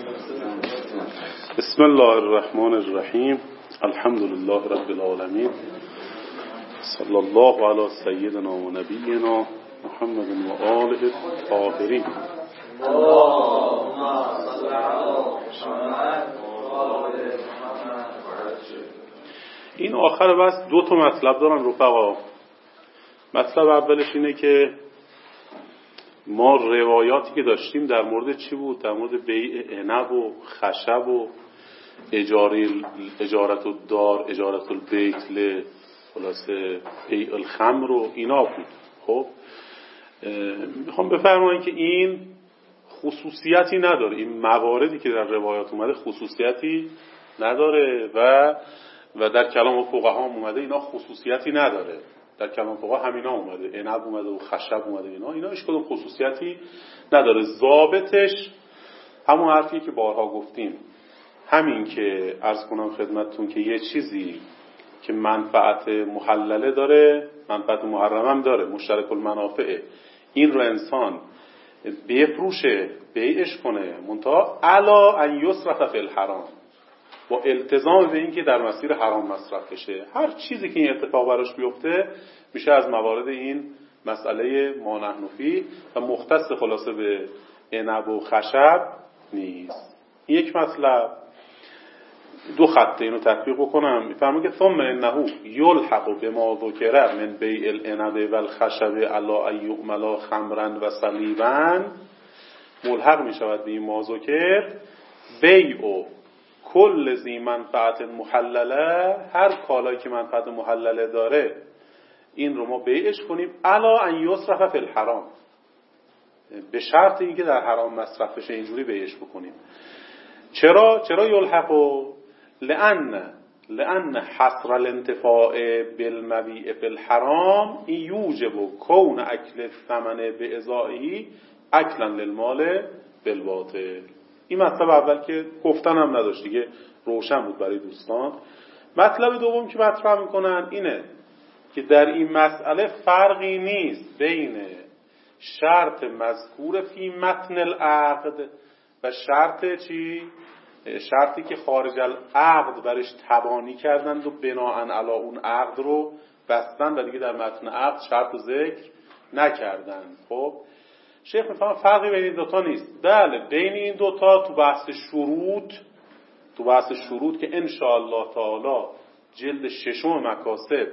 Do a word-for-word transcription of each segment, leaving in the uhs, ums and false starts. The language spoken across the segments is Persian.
بسم الله الرحمن الرحیم. الحمد لله رب العالمین. صلی الله علی سیدنا و نبینا محمد و آله الطاهرین. این آخر بس دو تا مطلب دارن رفقا. مطلب اولش اینه که ما روایاتی که داشتیم در مورد چی بود؟ در مورد بیع عنب و خشب و اجاره اجارت الدار، اجارت البیت ل خلاصه بیع الخمر و اینا بود. خب میخوام بفرمایید که این خصوصیتی نداره، این مواردی که در روایات اومده خصوصیتی نداره و و در کلام فقها هم اومده اینا خصوصیتی نداره. در کلام فقها همینا اومده، عنب اومده و خشب اومده، اینا اینا هیچ کدوم خصوصیتی نداره. ضابطش همون حرفی که بارها گفتیم، همین که عرض کنم خدمتتون که یه چیزی که منفعت محلله داره، منفعت محرم هم داره، مشترک المنافع، این رو انسان بفروشه، بیعش کنه، منتها الا ان یصرف فی الحرام، با التزام به این که در مسیر حرام مصرف بشه. هر چیزی که این اتفاق براش بیفته میشه از موارد این مسئله ما نحن فیه و مختص خلاصه به عنب و خشب نیست. یک مطلب، دو خطه اینو تطبیق بکنم. میفهمم که ثم انه یلحق بما ذکر من بیع العنب والخشب علی ان یعملا خمرا و صلیبا، ملحق میشود به این ما ذکر بیع کل ذی منفعت محلله، هر کالایی که منفعت محلله داره این رو ما بیعش کنیم الا ان یصرف فی الحرام، به شرط اینکه در حرام مصرف بشه اینجوری بیعش بکنیم. چرا چرا یلحقو؟ لان لان حصر الانتفاع بالمبیع فی الحرام یوجب کون اکل الثمن بازائه اکلا للمال بالباطل. این مطلب اول که گفتن هم نداشت دیگه، روشن بود برای دوستان. مطلب دوم که مطرح میکنن اینه که در این مسئله فرقی نیست بین شرط مذکور فی متن العقد و شرط چی؟ شرطی که خارج العقد برش تبانی کردند و بناءً علی اون عقد رو بستن و دیگه در متن عقد شرط و ذکر نکردند. خب شیخ میفهمه فرقی بین این دوتا نیست. بله بین این دوتا تو بحث شروط، تو بحث شروط که انشاءالله تعالی جلد ششم مکاسب،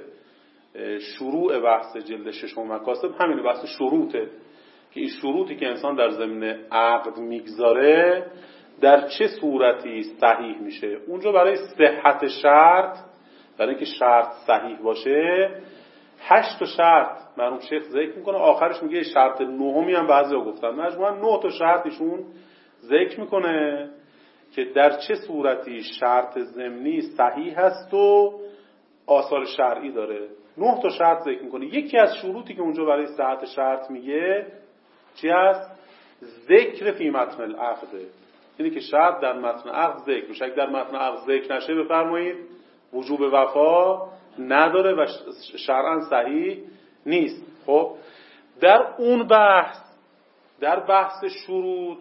شروع بحث جلد ششم مکاسب همین بحث شروطه که این شروطی که انسان در ضمن عقد میگذاره در چه صورتی صحیح میشه. اونجا برای صحت شرط، برای اینکه شرط صحیح باشه هشت تا شرط مرحوم شیخ ذکر میکنه، آخرش میگه شرط نهمی هم بعضیا گفتن، مجموعاً نه تا شرطشون ذکر میکنه که در چه صورتی شرط ضمنی صحیح هست و آثار شرعی داره. نه تا شرط ذکر میکنه. یکی از شروطی که اونجا برای صحت شرط میگه چی هست؟ ذکر فی متن العقد، یعنی که شرط در متن عقد ذکر بشه. اگه در متن عقد ذکر نشه بفرمایید وجوب وفا نداره و شرعاً صحیح نیست. خب در اون بحث، در بحث شروط،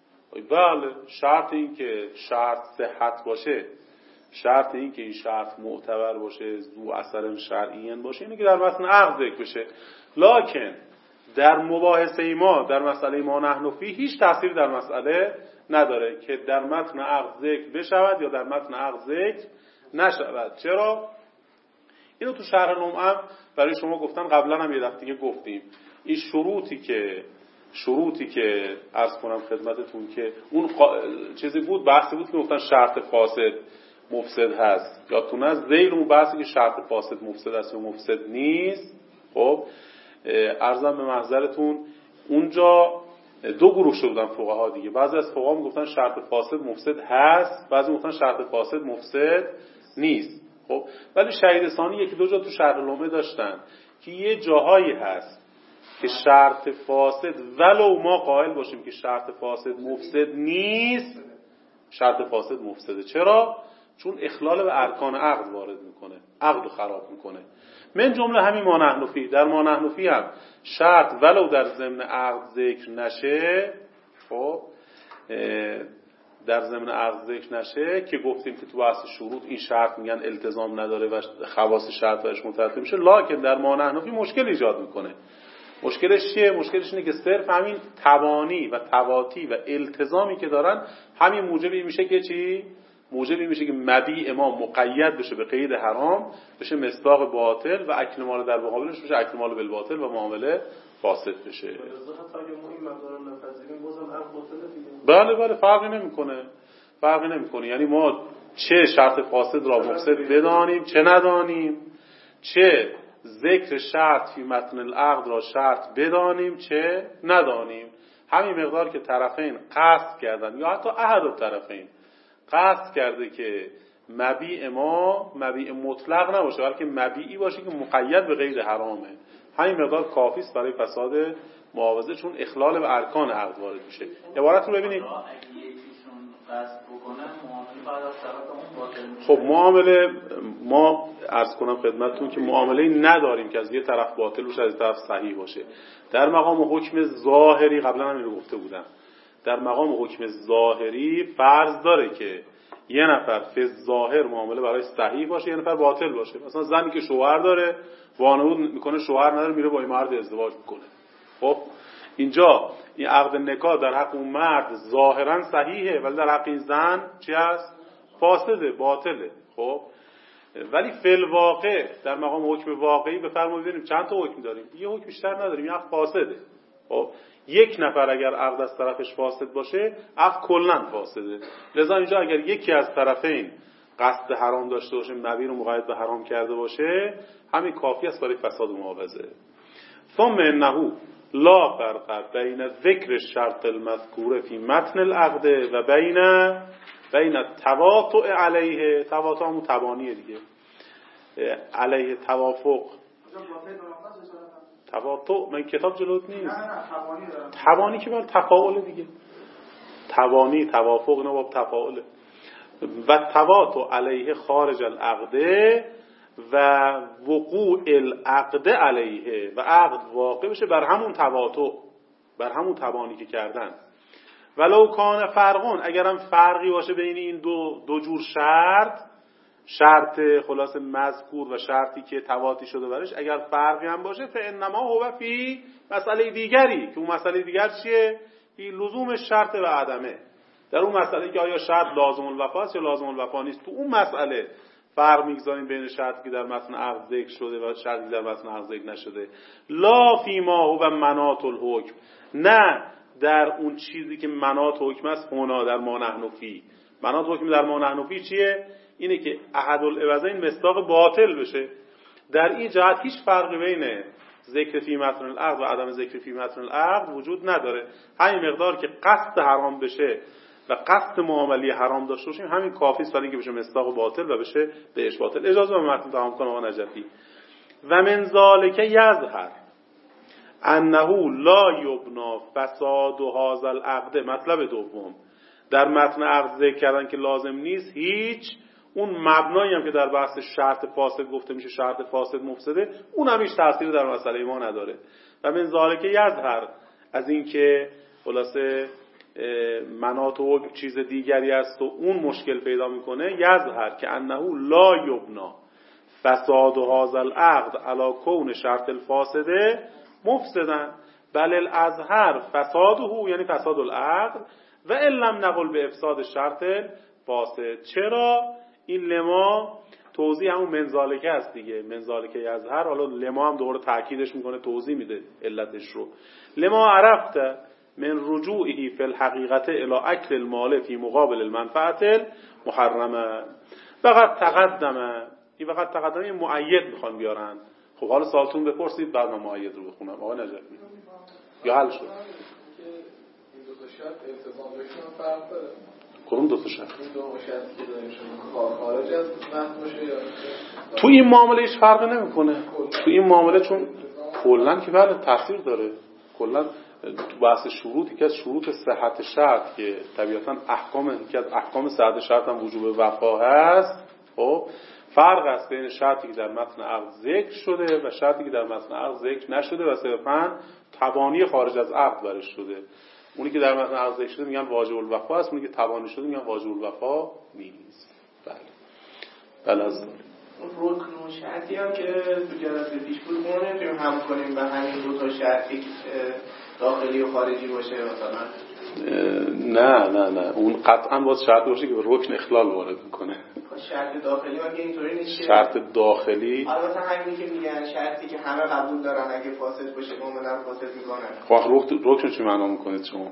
بله شرط این که شرط صحت باشه، شرط این که این شرط معتبر باشه، ذو اثر شرعی باشه، اینه که در متن عقد ذکر بشه. لکن در مباحثه ما، در مسئله ما نحن فیه، هیچ تأثیر در مسئله نداره که در متن عقد ذکر بشود یا در متن عقد ذکر نشود. چرا؟ اینو تو شرح لمعه برای شما گفتن، قبلا هم یه دفعه دیگه گفتیم. این شروطی که شروطی که عرض کنم خدمتتون که اون قا... چیزی بود، بحثی بود که گفتن شرط فاسد مفسد هست، یا تو نز ذیل اون بحثی که شرط فاسد مفسد است و مفسد نیست. خب عرضم به محضرتون اونجا دو گروه شدن فقها دیگه. بعضی از فقها میگفتن شرط فاسد مفسد هست، بعضی میگفتن شرط فاسد مفسد نیست. خب ولی شهید ثانی یکی دو جا تو شرح لمعه داشتن که یه جاهایی هست که شرط فاسد ولو ما قائل باشیم که شرط فاسد مفسد نیست، شرط فاسد مفسده. چرا؟ چون اخلال به ارکان عقد وارد میکنه، عقد رو خراب میکنه. من جمله همین ما نحن فیه، در ما نحن فیه هم شرط ولو در ضمن عقد ذکر نشه، خب در ضمن عقد ذکر نشه که گفتیم که تو بحث شروط این شرط میگن التزام نداره و خواص شرط برش مترتب میشه، لکن در ما نحنفی مشکل ایجاد میکنه. مشکلش چیه؟ مشکلش اینه که صرف همین توانی و تواتی و التزامی که دارن همین موجبی میشه که چی؟ موجبی میشه که مبیع ما مقید بشه به قید حرام، بشه مصداق باطل و اکل مال در مقابلش بشه اکل مال بالباطل و معامله فاسد بشه. بله بله فرقی نمیکنه. فرقی نمیکنه. یعنی ما چه شرط فاسد را مفسد بدانیم چه ندانیم، چه ذکر شرط فی متن العقد را شرط بدانیم چه ندانیم، همین مقدار که طرفین قصد کردن یا حتی احد الطرفین قصد کرده که مبیع ما مبیع مطلق نباشه بلکه مبیعی باشه که مقید به قید حرامه، همین مقدار کافی است برای فساد معاوضه، چون اخلال به ارکان عقد وارد میشه. عبارت رو ببینید. خب معامله ما عرض کنم خدمتتون که معامله نداریم که از یه طرف باطل باشه از یه طرف صحیح باشه. در مقام حکم ظاهری قبلا هم اینو گفته بودم، در مقام حکم ظاهری فرض داره که یه نفر فی ظاهر معامله برای صحیح باشه یه نفر باطل باشه. مثلا زنی که شوهر داره وانمود میکنه شوهر نداره میره با این مرد ازدواج میکنه. خب اینجا این عقد نکاح در حق اون مرد ظاهرا صحیحه ولی در حق این زن چی هست؟ فاسده، باطله. خب ولی فی الواقع در مقام حکم واقعی بفرمایید ببینیم چند تا حکم داریم؟ یه حکم بیشتر نداریم، یه عقد فاسده. خب یک نفر اگر عقد از طرفش فاسد باشه عقد کلا فاسده. لذا اینجا اگر یکی از طرفین قصد حرام داشته باشه مبیع رو مقید به حرام کرده باشه همین کافی است برای فساد معاوضه. ثم انه لا فرق بین ذکر الشرط المذکور فی متن العقد و بین بین التواطؤ علیه، تواطؤ همون تبانیه دیگه، علیه توافق. تواطؤ من کتاب جلوت نیست. نه نه تبانی دارم. تبانی که بل تفاعل دیگه. تبانی توافق نه با تفاعل. و تواطؤ علیه خارج العقد و وقوع العقد علیه و عقد واقع بشه بر همون تواطؤ، بر همون تبانی که کردن. ولو کان فرقون، اگرم فرقی باشه بین این دو دو جور شرط، شرط خلاص مذکور و شرطی که تواطی شده برش، اگر فرقی هم باشه فانما هو فی مسئله دیگری، که اون مسئله دیگر چیه؟ فی لزوم شرط و عدمه. در اون مسئله که آیا شرط لازم الوفا است یا لازم الوفا نیست، تو اون مسئله فرق میگذاریم بین شرطی که در متن عقد ذکر شده و شرطی در متن عقد ذکر نشده. لا فی ما هو مناط الحکم، نه در اون چیزی که مناط حکم است. هنا در ما نحن فی، مناط حکم در ما نحن فی چیه؟ اینه که احد العوضین مصداق باطل بشه. در این جهت هیچ فرقی بین ذکر فی متن العقد و عدم ذکر فی متن العقد وجود نداره. همین مقدار که قصد حرام بشه و قصد معامله حرام داشته باشیم همین کافی است برای اینکه بشه مصداق باطل و بشه بهش باطل. اجازه به متن تمام کنم آقا نجفی. و من ذالک یظهر انه لا یبنا فساد هذا العقد. مطلب دوم، در متن عقد ذکر کردن که لازم نیست هیچ اون مبنایی هم که در بحث شرط فاسد گفته میشه شرط فاسد مفسده، اون هم هیچ تأثیری در مسئله ما نداره. و من ذالک یظهر، از این که خلاصه مناط و چیز دیگری است و اون مشکل پیدا میکنه، یظهر که انه لا یبنا فساد هذا العقد علی کون شرط الفاسده مفسدن بل الازهر فساده، یعنی فساد العقد، و ان لم نقل به افساد شرط فاسد. چرا؟ این لما توضیح همون منزالکه است دیگه، منزالکه یظهر. حالا لما هم دوباره تاکیدش میکنه، توضیح میده علتش رو. لما عرفت من رجوعه فی الحقیقت الی اکل المال فی مقابل المنفعه محرمه. فقط تقدمه، این فقط تقدمه مؤید میخوان بیارن. خب حالا سوالتون بپرسید بعد من مؤید رو بخونم. آقا نجفی یا حل شد؟ این دو تا شرط التزام بهشون فرق داره. کدوم دو تا شرط؟ این دو تا شرطی که داریم شما خارج از متن باشه یا تو این معامله هیچ فرقی نمیکنه. تو این معامله چون کلا که بله تاثیر داره. کلا تو بحث شروط، یکی از شروط صحت شرط که طبیعتا احکام یکی از احکام صحت شرط هم وجوب وفا هست. خب فرق است بین شرطی که در متن عقد ذکر شده و شرطی که در متن عقد ذکر نشده و صرفاً تبانی خارج از عقد برش شده. اونی که در متن عقد ذکر شده میگن واجب الوفا است، اونی که تبانی شده میگن واجب الوفا نیست. بله بله از رکن و شرطی هم که تو جلسه پیش بود ما نمیتونیم هم کنیم و همین دو تا شرط یک داخلی و خارجی باشه مثلا. نه نه نه اون قطعا باید شرط باشه که به رکن اخلال وارد میکنه. شرط داخلی مگه اینطوری نیست؟ شرط داخلی البته همینی که میگن شرطی که همه قبول دارن اگه فاسد باشه کاملا فاسد میکنن. خب رکن چی معنا میکنید شما؟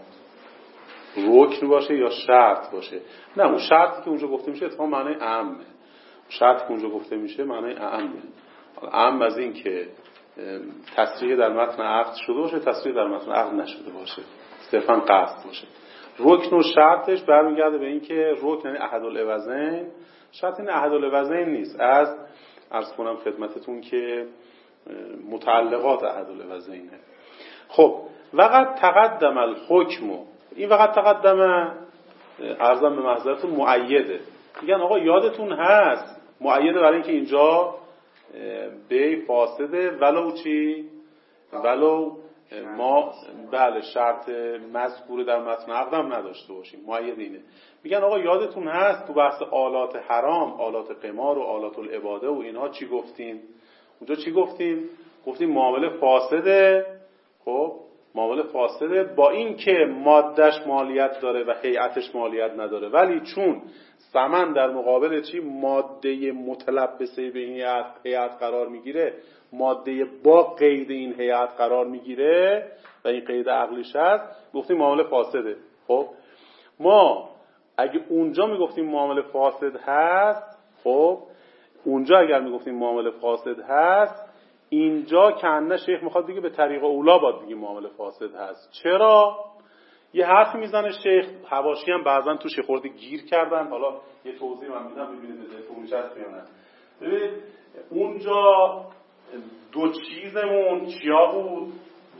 رکن باشه یا شرط باشه؟ نه اون شرطی که اونجا گفته میشه اتفاقا معنی عامه. شرطی که اونجا گفته میشه معنی عامه. عام از این که تصریح در متن عقد شده باشه، تصریح در متن عقد نشده باشه، صرفا قصد باشه. رکن و شرطش برمیگرده به این که رکن یعنی احدالعوضین، شرط این احدالعوضین نیست. از عرض کنم خدمتتون که متعلقات احدالعوضینه. خب وقت تقدم الحکم، این وقت تقدم عرضم به محضرتون مؤیده. میگن آقا یادتون هست مؤیده برای اینکه اینجا به فاسده ولو چی؟ ولو ما بله شرط مذکور در متن عقدم نداشته باشیم. مؤید اینه. میگن آقا یادتون هست تو بحث آلات حرام، آلات قمار و آلات العباده و اینها چی گفتیم؟ اونجا چی گفتیم؟ گفتیم معامله فاسده. خب معامله فاسده با این که مادهش مالیت داره و هیئتش مالیت نداره، ولی چون ثمن در مقابل چی ماده متلبسه به این هیئت قرار میگیره، ماده با قید این هیئت قرار میگیره و این قید عقلیش هست، گفتیم معامله فاسده. خب ما اگه اونجا میگفتیم معامله فاسد هست، خب اونجا اگر میگفتیم معامله فاسد هست، اینجا کنه شیخ میخواد دیگه به طریق اولا باید بگیم معامله فاسد هست. چرا؟ یه حرف میزنه شیخ، حواشی هم بعضن توش خورده گیر کردن، حالا یه توضیح من میدم ببینید ذهنتون نشست یا نه. ببینید اونجا دو چیزمون چیا بود؟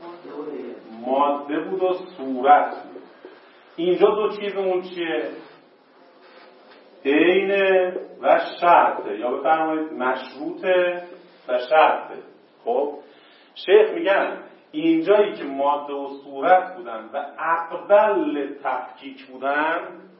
ماده بود و صورت. اینجا دو چیزمون چیه؟ عین و شرطه، یا بفرمایید مشروطه و شرطه. خب شیخ میگن اینجایی که ماده و صورت بودن و اقبل تفکیک بودن،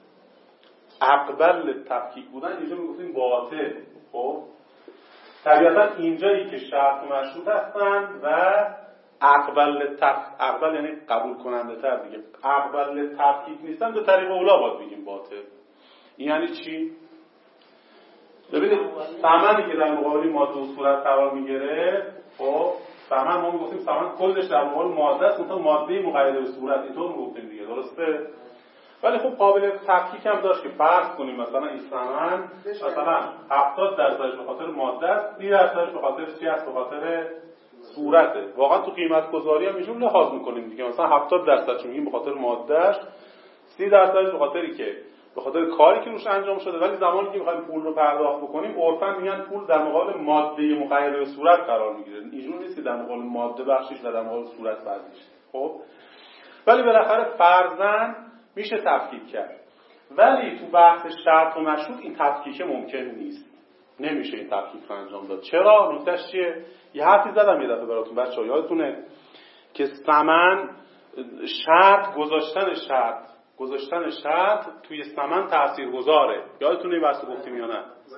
اقبل تفکیک بودن اینجا میگفتیم باطل. خب طبیعتا اینجایی که شرط و مشروط هستن و اقبل تف... اقبل یعنی قبول کننده تر دیگه، اقبل تفکیک نیستن، به طریق اولا باید بگیم باطل. این یعنی چی؟ ببینید ثمنی که در مقابل ماده و صورت قرار میگیره، خب ثمن ما میگفتیم ثمن کلش در مقابل ماده است، مثلا ماده مقید به صورت، اینطور میگفتیم دیگه، درسته؟ ولی خب قابل تفکیک هم داشت که فرض کنیم مثلا این ثمن مثلا هفتاد درصدش به خاطر ماده است، سی درصدش به خاطر چی است؟ به خاطر صورته. واقعا تو قیمت گذاری هم اینجور لحاظ میکنیم دیگه، مثلا هفتاد درصدش میگیم به خاطر ماده است، سی درصدش به خاطری که به خاطر کاری که روش انجام شده، ولی زمانی که میخوایم پول رو پرداخت بکنیم عرفاً میگن پول در مقابل ماده مقید به صورت قرار میگیره. اینجور نیست که در مقابل ماده بخشش و در مقابل صورت بخشش. خب ولی بالاخره فرضاً میشه تفکیک کرد. ولی تو بحث شرط و مشروط این تفکیک ممکن نیست. نمیشه این تفکیک رو انجام داد. چرا؟ نکتهش چیه؟ یه حرفی زدم یه دفعه براتون بچه‌ها، یادتونه که ثمن شرط گذاشتن شرط گذاشتن شرط توی ثمن تاثیرگذاره. یادتونه این بحثو گفتیم یا نه؟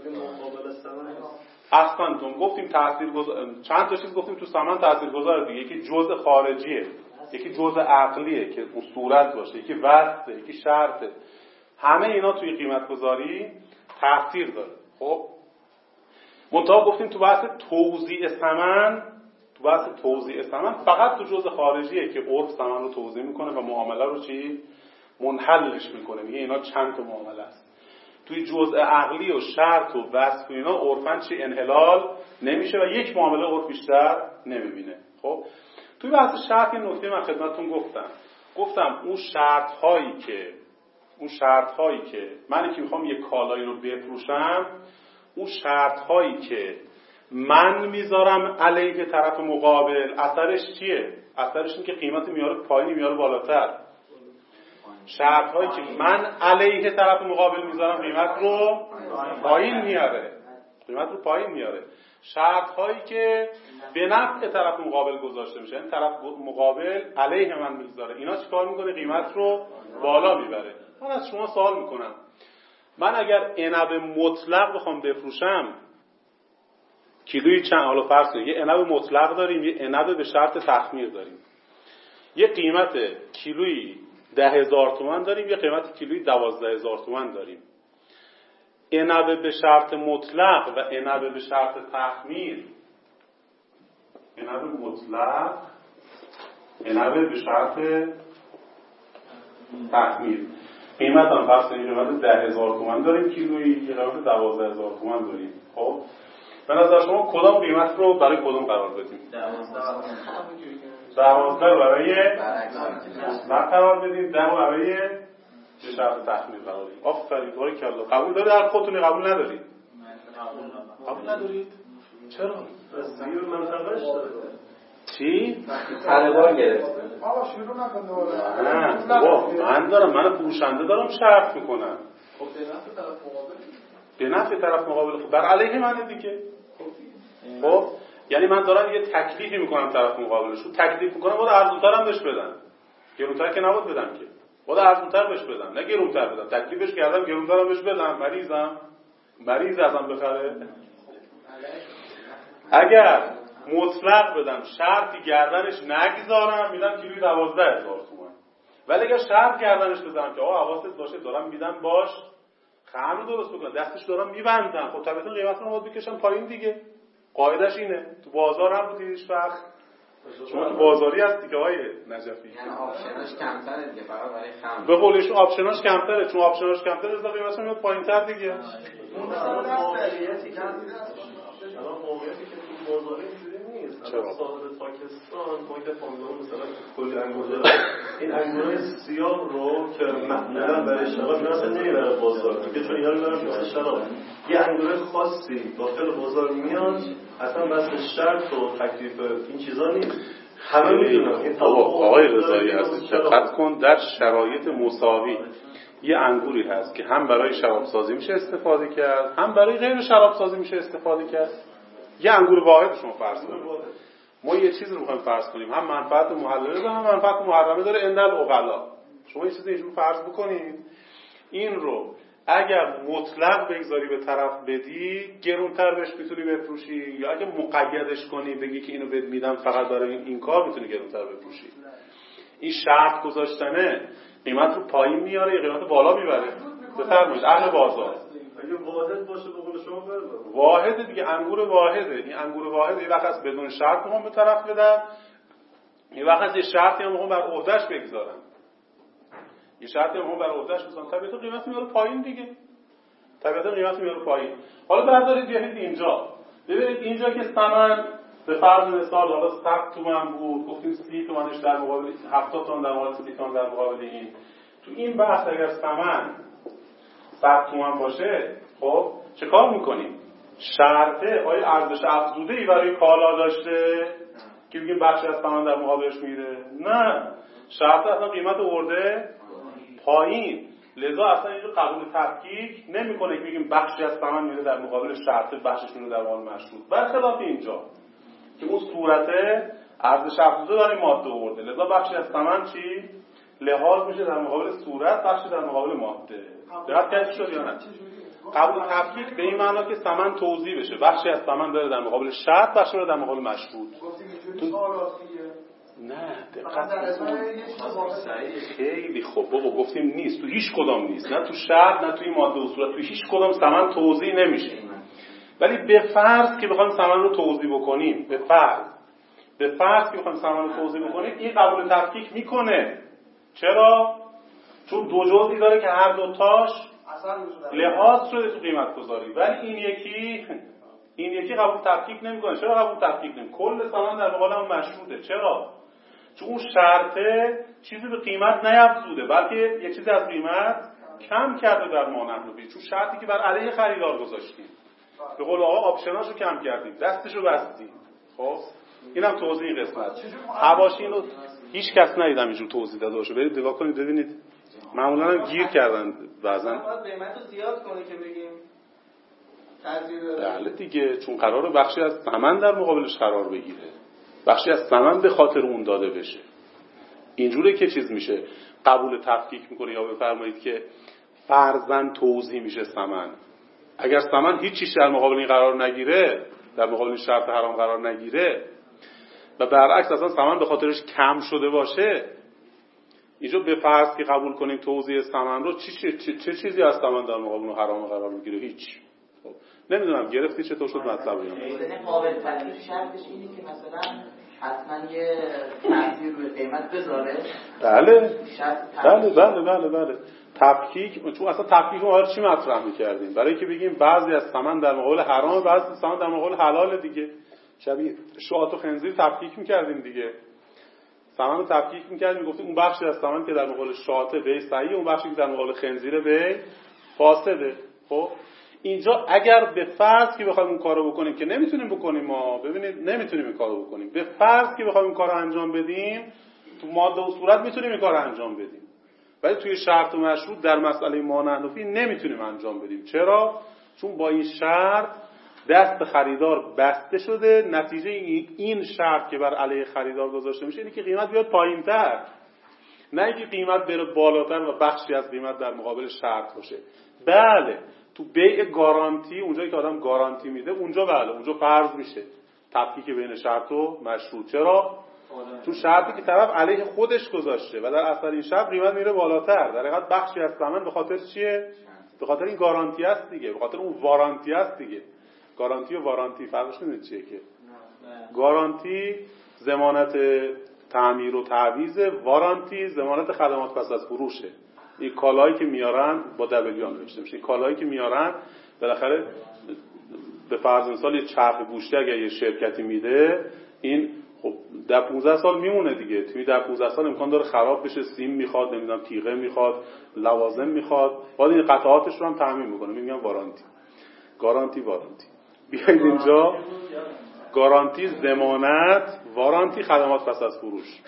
اصلا تو گفتیم تاثیرگذار، چند تا چیز گفتیم تو ثمن تاثیرگذاره دیگه. یکی جزء خارجیه، یکی جزء عقلیه که اون صورت باشه، یکی وصفه، یکی شرطه. همه اینا توی قیمت گذاری تاثیر داره. خب منتها گفتیم تو بحث توزیع ثمن، تو بحث توزیع ثمن فقط تو جزء خارجیه که عرف ثمن رو توزیع میکنه و معامله رو چی منحلش میکنه، میگه اینا چند تا معامله است. توی جزء عقلی و شرط و وصف و اینا عرفاً چی انحلال نمیشه و یک معامله عرف بیشتر نمیبینه. خب توی بحث شرط این نکته من خدمتتون گفتم گفتم اون شرط هایی که اون شرط هایی که من که میخوام یک کالایی رو بفروشم، اون شرط هایی که من میذارم علیه طرف مقابل، اثرش چیه؟ اثرش اینه که قیمت میاره پایین میاره بالاتر. شرط هایی که من علیه طرف مقابل میذارم قیمت رو پایین میاره، قیمت رو پایین میاره. شرط هایی که به نفع طرف مقابل گذاشته میشه، یعنی طرف مقابل علیه من میگذاره، اینا چیکار میکنه؟ قیمت رو بالا میبره. من از شما سوال میکنم، من اگر عنب مطلق بخوام بفروشم کیلویی چند، حالا فرض کنید یه عنب مطلق داریم، یه عنب به شرط تخمیر داریم، یه قیمت کیلویی ده هزار تومان داریم، یه قیمت کیلویی دوازده هزار تومان داریم. عنب به شرط مطلق و عنب به شرط تخمیر، عنب مطلق، عنب به شرط تخمیر، قیمت هم فرض کنید قیمت ده هزار تومان داریم کیلویی، یه قیمت دوازده هزار تومان داریم. خب به نظر شما کدام قیمت رو برای کدام قرار بدیم؟ دوازده رو برای مطلق قرار بدیم، ده رو برای به شرط تخمیر قرار بدیم. آفرین، باریکالله. قبول دارید؟ هر خودتون قبول ندارید؟ قبول ندارید؟ چرا؟ زیر منطقه‌اش داره. چی؟ طلبان گرفت. آقا شروع نکن دوباره. نه بابا، من دارم، من فروشنده دارم شرط میکنم. خب به نفع طرف مقابل، به نفع طرف مقابل، خب بر علیه منه دیگه. خب یعنی من دارم یه تکلیفی میکنم طرف مقابلش رو، تکلیف میکنم باید ارزونتر هم بهش بدم. گرونتر که نباید بدم که، باید ارزونتر بهش بدم، نه گرونتر بدم. تکلیفش کردم گرونتر هم بهش بدم. مریضم مریض ازم بخره. اگر مطلق بدم شرطی گردنش نگذارم میدم کیلویی دوازده هزار تومان. ولی اگر شرط گردنش بزنم که آقا حواست باشه دارم میدم باش خم رو درست بکنم، دستش دارم میبندم، خب طبیعتا قیمت رو باید بکشم پایین دیگه. قاعدش اینه. تو بازار هم بودید هیچ وقت؟ شما تو بازاری هستی که آقای نجفی، یعنی آپشناش کمتره دیگه، فقط برای خم. به قولشون آپشناش کمتره، چون آپشناش کمتره رضا قیمتش میاد پایین‌تر دیگه. اون مثلا موقعیتی که الان موقعیتی که تو بازار اینجوری نیست. چرا؟ صاحب پاکستان ما که فامیلمون مثلا کلی انگور داره، این انگورای سیاه رو که معمولا برای شراب اینا اصلا نمیبره بازار دیگه، چون اینا رو میبرن واسه شراب. یه انگور خاصی داخل بازار میاد، اصلا بس شرط و تکلیف این چیزا نیست. همه میدونن این آقای رضایی هست، دقت کن در شرایط مساوی یه انگوری هست که هم برای شراب سازی میشه استفاده کرد، هم برای غیر شراب سازی میشه استفاده کرد. یه انگور واحد شما فرض کنید. ما یه چیز رو میخوایم فرض کنیم، هم منفعت محلله داره هم منفعت محرمه داره، عند العقلا. شما یه چیز اینجوری فرض بکنید، این رو اگر مطلق بگذاری به طرف بدی گرونتر بهش میتونی بفروشی، یا اگه مقیدش کنی بگی که اینو بهت میدم فقط برای این کار میتونی گرونتر بفروشی. این شرط گذاشتنه قیمت رو پایین میاره یا قیمت بالا میبره. بفرمایید اهل بازار. اگه واحد باشه به قول شما بره. واحد دیگه، انگور واحده. این انگور واحد یه وقت بدون شرط میخوام به طرف بدم، یه وقت یه شرطی هم میخوام بر عهدهش بگذارم. یه شرطی هم بر عهدهش بزنم، طبیعتا قیمت میاره پایین دیگه. طبیعتا قیمت میاره پایین. حالا بردارید بیارید اینجا. ببینید اینجا که ثمن به فرض مثال حالا صد تومن بود، گفتیم سی تومنش در مقابل هفتاد تومن در مقابل سی تومن در مقابل این. تو این بحث اگر ثمن صد تومن باشه، خب چه کار میکنیم؟ شرطه آیا ارزش افزوده‌ای برای کالا داشته که بگیم بخشی از ثمن در مقابلش میره؟ نه، شرطه اصلا قیمت آورده پایین. لذا اصلا اینجا قبول تفکیک نمیکنه که بگیم بخشی از ثمن میره در مقابل شرطه، بخشش میره در مقابل مشروط. برخلاف اینجا که اون صورته ارزش افزوده داره ماده آورده، لذا بخشی از ثمن چی لحاظ میشه در مقابل صورت، بخشی در مقابل ماده. دقت کردید شد یا نه؟ قبول تفکیک به این معنا که ثمن توزیع بشه، بخشی از ثمن داره در مقابل شرط، بخشی داره در مقابل مشروط. نه دقت خیلی خوب بابا، گفتیم نیست، تو هیچ کدام نیست، نه تو شرط نه توی ماده و صورت، تو هیچ کدام ثمن توزیع نمیشه. ولی به فرض که بخوایم ثمن رو توزیع بکنیم، به فرض به فرض که بخوایم ثمن رو توزیع بکنیم، این قبول تفکیک میکنه. چرا؟ چون دو جزئی داره که هر دو تاش لحاظ شده تو قیمت گذاری، ولی این یکی این یکی قبول تفکیک نمیکنه. چرا قبول تفکیک نمیکنه؟ کل ثمن در مقابل اون مشروطه. چرا؟ چون اون شرطه چیزی به قیمت نیفزوده، بلکه یک چیزی از قیمت کم کرده در مانند بی، چون شرطی که بر علیه خریدار گذاشتیم، به قول آقا آپشناشو کم کردیم، دستشو بستیم. خب اینم توضیح این قسمت. حواشی اینو هیچ کس ندیدم اینجور توضیح داده باشه، برید نگاه کنید ببینید. معمولا هم گیر کردن بعضن. باید قیمتو زیاد کنه که بگیم بله دیگه، چون قراره بخشی از ثمن در مقابلش قرار بگیره، بخشی از ثمن به خاطر اون داده بشه. اینجوره که چیز میشه قبول تفکیک میکنه. یا بفرمایید که فرضاً توزیع میشه ثمن. اگر ثمن هیچ چیز در مقابل این قرار نگیره، در مقابل این شرط حرام قرار نگیره و برعکس اصلا ثمن به خاطرش کم شده باشه، اینجا به فرض که قبول کنیم توزیع ثمن رو، چه چه چه چیزی از ثمن در مقابل حرام قرار میگیره؟ هیچ. خب نمیدونم گرفتی چطور شد مطلب اینا. مثلا قابل تغییر شرطش اینه که مثلا حتما یه تاثیر روی قیمت بذاره. بله بله بله بله بله تفکیک، چون اصلا تفکیک ما چی مطرح می‌کردیم؟ برای اینکه بگیم بعضی از ثمن در مقابل حرام، بعضی از ثمن در مقابل حلال دیگه. شبیه شات و خنزیر تفکیک می‌کردیم دیگه. ثمن رو تفکیک می‌کردیم، میگفتیم اون بخشی از ثمن که در مقابل شات به صحیح، اون بخشی که در مقابل خنزیر به فاسده. خب اینجا اگر به فرض که بخوایم اون کارو بکنیم که نمیتونیم بکنیم، ما ببینید نمیتونیم این کارو بکنیم، به فرض که بخوایم این کارو انجام بدیم، تو ماده و صورت میتونیم این کارو انجام بدیم، ولی توی شرط و مشروط در مسئله مانعنفی نمیتونیم انجام بدیم. چرا؟ چون با این شرط دست خریدار بسته شده. نتیجه این شرط که بر علیه خریدار گذاشته میشه اینه که قیمت بیاد پایین‌تر، نه اینکه قیمت بره بالاتر و بخشی از قیمت در مقابل شرط باشه. بله تو بیع گارانتی، اونجایی که آدم گارانتی میده، اونجا بله اونجا فرض میشه تفکیک بین شرط و مشروط. چرا؟ تو شرطی که طرف علیه خودش گذاشته و در اثر این شرط قیمت میره بالاتر، در حقیقت بخشی از ثمن به خاطر چیه؟ به خاطر این گارانتی است دیگه، به خاطر اون وارانتی است دیگه. گارانتی و وارانتی فرقش نمیدونید چیه که؟ گارانتی ضمانت تعمیر و تعویض، وارانتی ضمانت خدمات پس از فروشه. این کالایی که میارن با دبلیون نوشته میشه، این کالایی که میارن بالاخره به فرض مثال یه چرخ گوشتی اگه یه شرکتی میده، این خب در پانزده سال میمونه دیگه. توی در پانزده سال امکان داره خراب بشه، سیم میخواد، نمیدونم تیغه میخواد، لوازم میخواد، بعد این قطعاتش رو هم تامین میکنه. میگن وارانتی، گارانتی، وارانتی. بیاید اینجا گارانتی ضمانت، وارانتی خدمات پس از فروش.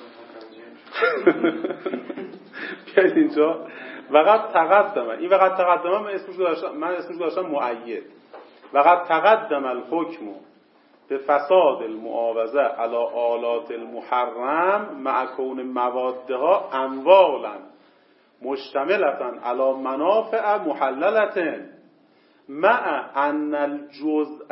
بیاید اینجا وقت تقدم، این وقت تقدم من اسمش گذاشتم، من اسمش گذاشتم مؤید. وقت تقدم الحکم به فساد المعاوضه علی آلات المحرم مع کون موادها اموالا مشتملتا علی منافع محللة مع ان الجزء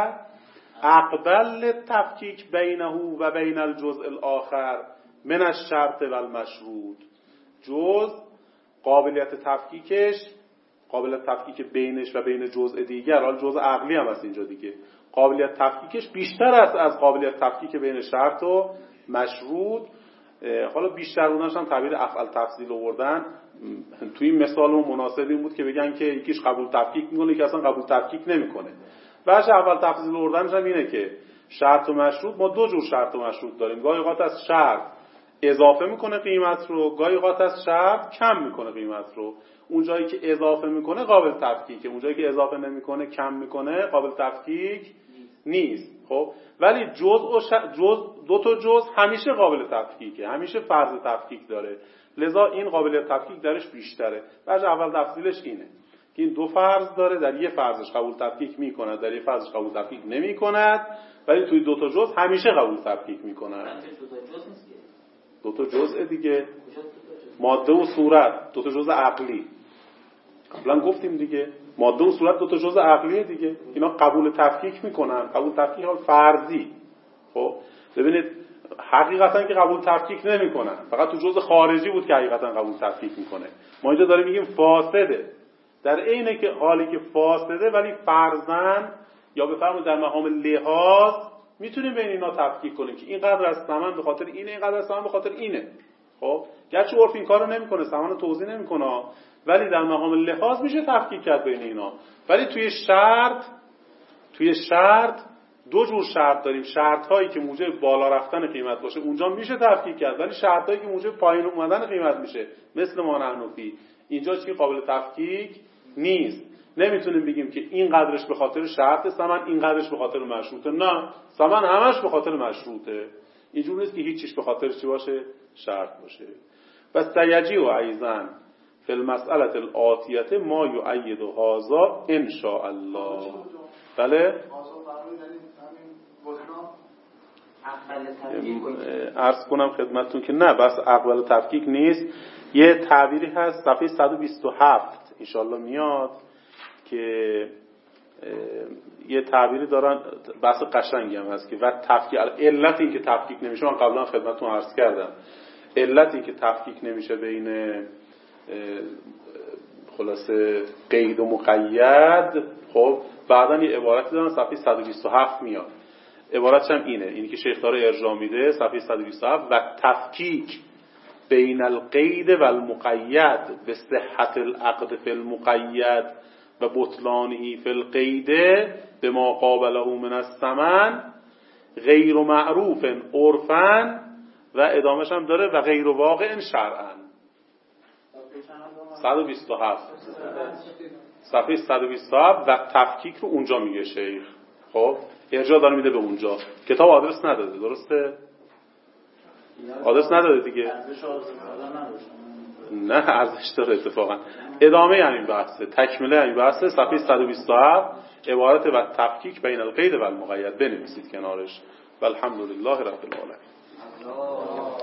اقبل تفکیک بینه و بین الجزء الاخر من الشرط و المشروط. جزء قابلیت تفکیکش، قابلیت تفکیک بینش و بین جزء دیگر، حالا جزء عقلی هم هست اینجا دیگه، قابلیت تفکیکش بیشتر است از قابلیت تفکیک بین شرط و مشروط. حالا بیشتر اوناش هم تعبیر افعال تفضیل آوردن. توی این مثال مناسب این بود که بگن که یکیش قبول تفکیک میکنه، یکی اصلا قبول تفکیک نمیکنه. بخش اول تفضیل آوردنش هم اینه که شرط و مشروط، ما دو جور شرط و مشروط داریم. گاهی اوقات از شرط اضافه میکنه قیمت رو، گاهی اوقات از شرط کم میکنه قیمت رو. اون جایی که اضافه میکنه قابل تفکیکه، اون جایی که اضافه نمیکنه کم میکنه قابل تفکیک نیست. خب ولی جزء و ش... جزء دو تا جزء همیشه قابل تفکیکه، همیشه فرض تفکیک داره، لذا این قابلیت تفکیک درش بیشتره. بخش اول تفصیلش اینه که این دو فرض داره، در یه فرضش قبول تفکیک میکند، در یه فرضش قبول تفکیک نمیکند، ولی توی دو تا جزء همیشه قبول تفکیک میکند. دو تا جزء دیگه، ماده و صورت، دو تا جزء عقلی. قبلا گفتیم دیگه، ماده و صورت دو تا جزء عقلیه دیگه، اینا قبول تفکیک میکنن. قبول تفکیک ها فرضی. خب ببینید حقیقتا که قبول تفکیک نمیکنن، فقط تو جزء خارجی بود که حقیقتا قبول تفکیک میکنه. ما اینجا داریم میگیم فاسده، در عین که حالی که فاسده ولی فرضاً یا بفرمایید در مقام لحاظ میتونیم بین اینا تفکیک کنیم که اینقدر از ثمن به خاطر اینه، اینقدر از ثمن به خاطر اینه. خب گرچه عرف این کارو نمیکنه، ثمن رو توضیح نمیکنه، ولی در مقام لحاظ میشه تفکیک کرد بین اینا. ولی توی شرط توی شرط دو جور شرط داریم. شرط هایی که موجب بالا رفتن قیمت باشه اونجا میشه تفکیک کرد، ولی شرط هایی که موجب پایین اومدن قیمت میشه مثل مانعنفی، اینجا چی قابل تفکیک نیست. نمیتونیم بگیم که این قدرش به خاطر شرط ثمن، این قدرش به خاطر مشروطه. نه، ثمن همش به خاطر مشروطه. اینجوری نیست که هیچ چیز به خاطر چی باشه؟ شرط باشه. و سیجی و ایزن فی المسئله الآتیه ما یؤید هذا ان شاء الله. بله عرض کنم خدمتتون که نه بس اقبل تفکیک نیست. یه تعبیری هست صفحه صد و بیست و هفت انشالله میاد که یه تعبیری دارن بحث قشنگی هم هست که و تفکیک، علت این که تفکیک نمیشه من قبلا خدمتتون عرض کردم، علت این که تفکیک نمیشه بین خلاصه قید و مقید، خب بعدن یه عبارتی دارن صفحه صد و بیست و هفت میاد، عبارتش هم اینه، اینی که شیخ داره ارجاع میده صفحه صد و بیست و هفت: و تفکیک بین القید و المقید به صحت العقد فی المقید و بطلانه فی القید به ما قابله من الثمن غیر معروف عرفا و ادامهش هم داره و غیر واقع شرعا. صد و بیست و هفت صفحه صد و بیست و هفت و تفکیک رو اونجا میگه شیخ. خب ارجاع داره میده به اونجا، کتاب آدرس نداده، درسته؟ آدرس نداده دیگه، نه ارزش داره اتفاقا. ادامه همین بحثه، تکمله همین بحثه، صفحه صد و بیست و هفت عبارت و تفکیک بین القید و المقید بنویسید کنارش. والحمدلله رب العالمین.